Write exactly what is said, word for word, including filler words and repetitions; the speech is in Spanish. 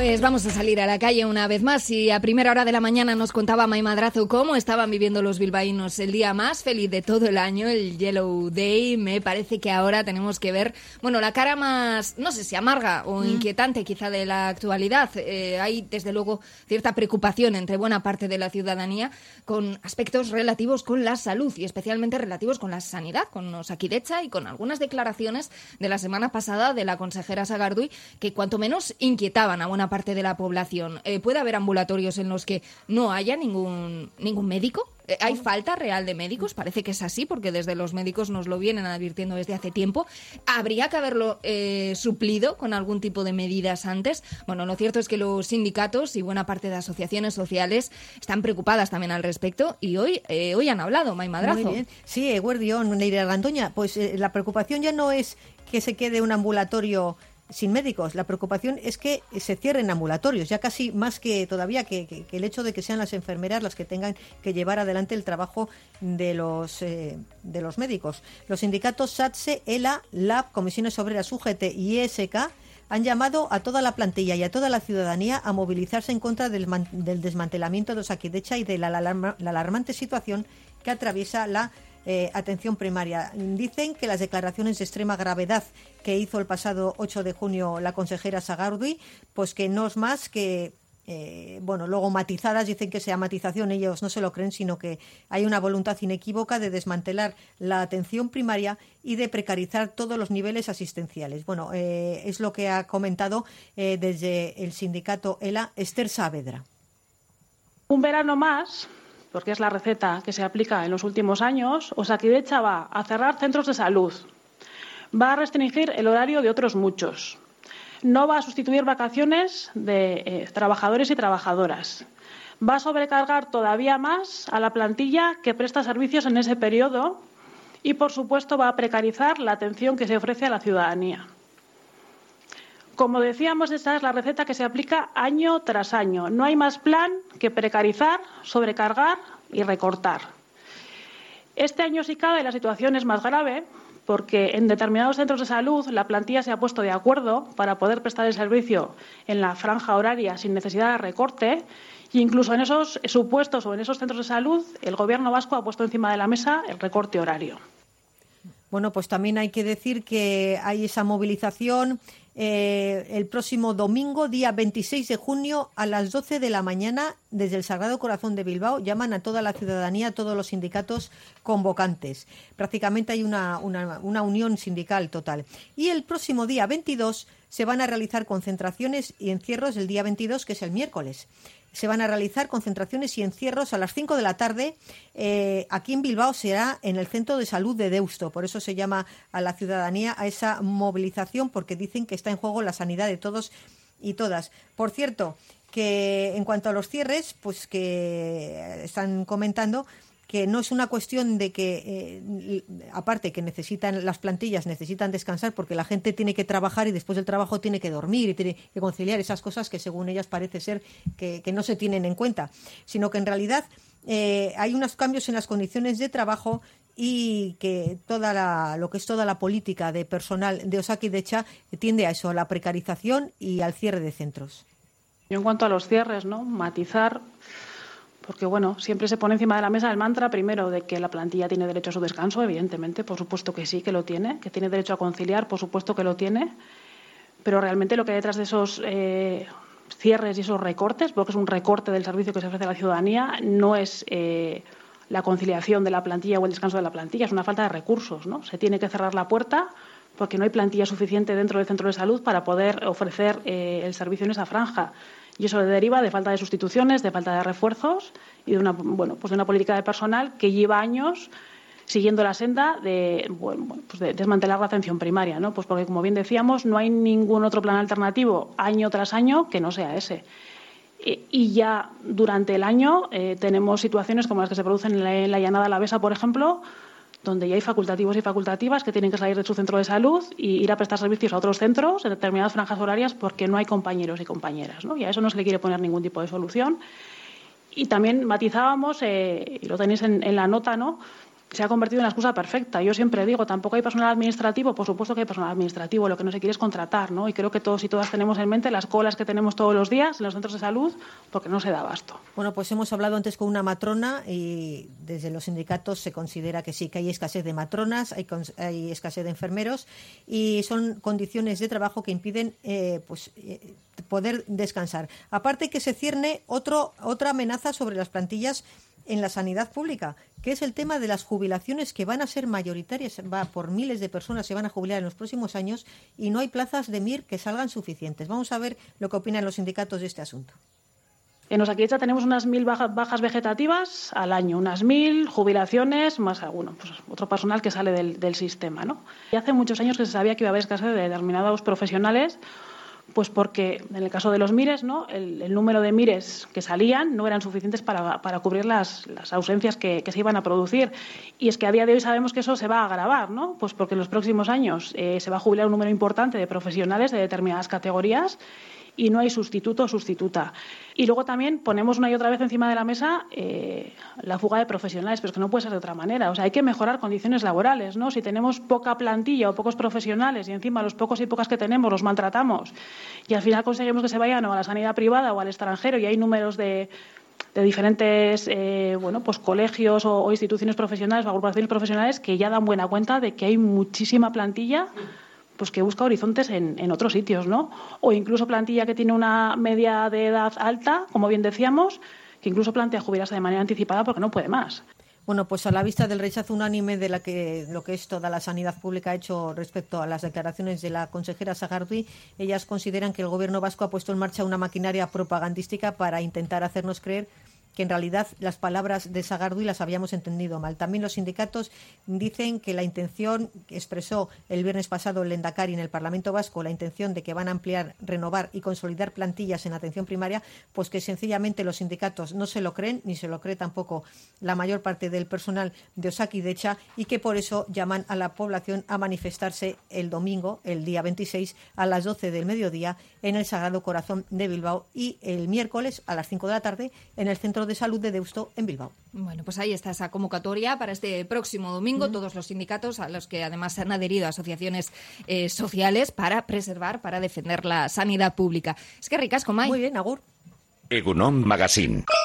Pues vamos a salir a la calle una vez más y a primera hora de la mañana nos contaba Mai Madrazo cómo estaban viviendo los bilbaínos el día más feliz de todo el año, el Yellow Day. Me parece que ahora tenemos que ver, bueno, la cara más, no sé si amarga o inquietante quizá de la actualidad. Eh, hay desde luego cierta preocupación entre buena parte de la ciudadanía con aspectos relativos con la salud y especialmente relativos con la sanidad, con Osakidetza y con algunas declaraciones de la semana pasada de la consejera Sagardui que cuanto menos inquietaban a buena parte de la población. Eh, ¿Puede haber ambulatorios en los que no haya ningún, ningún médico? Eh, ¿Hay falta real de médicos? Parece que es así, porque desde los médicos nos lo vienen advirtiendo desde hace tiempo. ¿Habría que haberlo eh, suplido con algún tipo de medidas antes? Bueno, lo cierto es que los sindicatos y buena parte de asociaciones sociales están preocupadas también al respecto y hoy eh, hoy han hablado, Mai Madrazo. Muy bien. Sí, Eguerdión, Neira Gandoña, pues eh, la preocupación ya no es que se quede un ambulatorio sin médicos. La preocupación es que se cierren ambulatorios, ya casi más que todavía que, que, que el hecho de que sean las enfermeras las que tengan que llevar adelante el trabajo de los eh, de los médicos. Los sindicatos SATSE, ELA, LAB, Comisiones Obreras, U G T y E S K han llamado a toda la plantilla y a toda la ciudadanía a movilizarse en contra del, del desmantelamiento de Osakidetza y de la, la, la alarmante situación que atraviesa la Eh, atención primaria. Dicen que las declaraciones de extrema gravedad que hizo el pasado ocho de junio la consejera Sagardui, pues que no es más que eh, bueno, luego matizadas, dicen que sea matización, ellos no se lo creen, sino que hay una voluntad inequívoca de desmantelar la atención primaria y de precarizar todos los niveles asistenciales. Bueno, eh, es lo que ha comentado eh, desde el sindicato ELA Esther Saavedra. Un verano más, porque es la receta que se aplica en los últimos años, Osakidetza va a cerrar centros de salud, va a restringir el horario de otros muchos, no va a sustituir vacaciones de eh, trabajadores y trabajadoras, va a sobrecargar todavía más a la plantilla que presta servicios en ese periodo y, por supuesto, va a precarizar la atención que se ofrece a la ciudadanía. Como decíamos, esta es la receta que se aplica año tras año. No hay más plan que precarizar, sobrecargar y recortar. Este año, si cabe, la situación es más grave porque en determinados centros de salud la plantilla se ha puesto de acuerdo para poder prestar el servicio en la franja horaria sin necesidad de recorte e incluso en esos supuestos o en esos centros de salud el Gobierno vasco ha puesto encima de la mesa el recorte horario. Bueno, pues también hay que decir que hay esa movilización eh, el próximo domingo, día veintiséis de junio, a las doce de la mañana, desde el Sagrado Corazón de Bilbao. Llaman a toda la ciudadanía, a todos los sindicatos convocantes. Prácticamente hay una, una, una unión sindical total. Y el próximo día veintidós se van a realizar concentraciones y encierros el día veintidós, que es el miércoles. Se van a realizar concentraciones y encierros a las cinco de la tarde. Eh, aquí en Bilbao será en el Centro de Salud de Deusto. Por eso se llama a la ciudadanía a esa movilización, porque dicen que está en juego la sanidad de todos y todas. Por cierto, que en cuanto a los cierres, pues que están comentando que no es una cuestión de que, eh, aparte que necesitan las plantillas, necesitan descansar porque la gente tiene que trabajar y después del trabajo tiene que dormir y tiene que conciliar esas cosas que según ellas parece ser que, que no se tienen en cuenta, sino que en realidad eh, hay unos cambios en las condiciones de trabajo y que toda la, lo que es toda la política de personal de Osakidetza tiende a eso, a la precarización y al cierre de centros. Y en cuanto a los cierres, ¿no? Matizar. Porque, bueno, siempre se pone encima de la mesa el mantra, primero, de que la plantilla tiene derecho a su descanso, evidentemente, por supuesto que sí, que lo tiene, que tiene derecho a conciliar, por supuesto que lo tiene, pero realmente lo que hay detrás de esos eh, cierres y esos recortes, porque es un recorte del servicio que se ofrece a la ciudadanía, no es eh, la conciliación de la plantilla o el descanso de la plantilla, es una falta de recursos, ¿no? Se tiene que cerrar la puerta porque no hay plantilla suficiente dentro del centro de salud para poder ofrecer eh, el servicio en esa franja. Y eso deriva de falta de sustituciones, de falta de refuerzos y de una, bueno, pues de una política de personal que lleva años siguiendo la senda de, bueno, pues de desmantelar la atención primaria, ¿no? Pues porque, como bien decíamos, no hay ningún otro plan alternativo año tras año que no sea ese. Y ya durante el año eh, tenemos situaciones como las que se producen en la, en la Llanada Alavesa, por ejemplo, donde ya hay facultativos y facultativas que tienen que salir de su centro de salud y ir a prestar servicios a otros centros en determinadas franjas horarias porque no hay compañeros y compañeras, ¿no? Y a eso no se le quiere poner ningún tipo de solución. Y también matizábamos, eh, y lo tenéis en, en la nota, ¿no?, se ha convertido en la excusa perfecta. Yo siempre digo, tampoco hay personal administrativo, por supuesto que hay personal administrativo, lo que no se quiere es contratar, ¿no? Y creo que todos y todas tenemos en mente las colas que tenemos todos los días en los centros de salud, porque no se da abasto. Bueno, pues hemos hablado antes con una matrona y desde los sindicatos se considera que sí, que hay escasez de matronas, hay, hay escasez de enfermeros y son condiciones de trabajo que impiden eh, pues eh, poder descansar. Aparte que se cierne otro, otra amenaza sobre las plantillas en la sanidad pública, que es el tema de las jubilaciones que van a ser mayoritarias, va por miles de personas se van a jubilar en los próximos años y no hay plazas de M I R que salgan suficientes. Vamos a ver lo que opinan los sindicatos de este asunto. En Osakidetza tenemos unas mil bajas vegetativas al año, unas mil jubilaciones, más alguno, pues otro personal que sale del, del sistema, ¿no? Y hace muchos años que se sabía que iba a haber escasez de determinados profesionales, pues porque en el caso de los M I R E S, ¿no? el, el número de M I R E S que salían no eran suficientes para, para cubrir las, las ausencias que, que se iban a producir. Y es que a día de hoy sabemos que eso se va a agravar, ¿no? Pues porque en los próximos años eh, se va a jubilar un número importante de profesionales de determinadas categorías y no hay sustituto o sustituta. Y luego también ponemos una y otra vez encima de la mesa eh, la fuga de profesionales, pero es que no puede ser de otra manera. O sea, hay que mejorar condiciones laborales, ¿no? Si tenemos poca plantilla o pocos profesionales y encima los pocos y pocas que tenemos los maltratamos y al final conseguimos que se vayan o a la sanidad privada o al extranjero y hay números de de diferentes eh, bueno, pues colegios o, o instituciones profesionales o agrupaciones profesionales que ya dan buena cuenta de que hay muchísima plantilla pues que busca horizontes en, en otros sitios, ¿no? O incluso plantilla que tiene una media de edad alta, como bien decíamos, que incluso plantea jubilarse de manera anticipada porque no puede más. Bueno, pues a la vista del rechazo unánime de la que lo que es toda la sanidad pública ha hecho respecto a las declaraciones de la consejera Sagardui, ellas consideran que el gobierno vasco ha puesto en marcha una maquinaria propagandística para intentar hacernos creer que en realidad las palabras de Sagardui las habíamos entendido mal. También los sindicatos dicen que la intención que expresó el viernes pasado el Lehendakari en el Parlamento Vasco, la intención de que van a ampliar, renovar y consolidar plantillas en atención primaria, pues que sencillamente los sindicatos no se lo creen, ni se lo cree tampoco la mayor parte del personal de Osakidetza y que por eso llaman a la población a manifestarse el domingo, el día veintiséis, a las doce del mediodía en el Sagrado Corazón de Bilbao y el miércoles a las cinco de la tarde en el Centro de Salud de Deusto en Bilbao. Bueno, pues ahí está esa convocatoria para este próximo domingo. Mm. Todos los sindicatos, a los que además se han adherido a asociaciones eh, sociales para preservar, para defender la sanidad pública. Es que ricasco, Mai. Muy bien, agur. Egunon Magazine.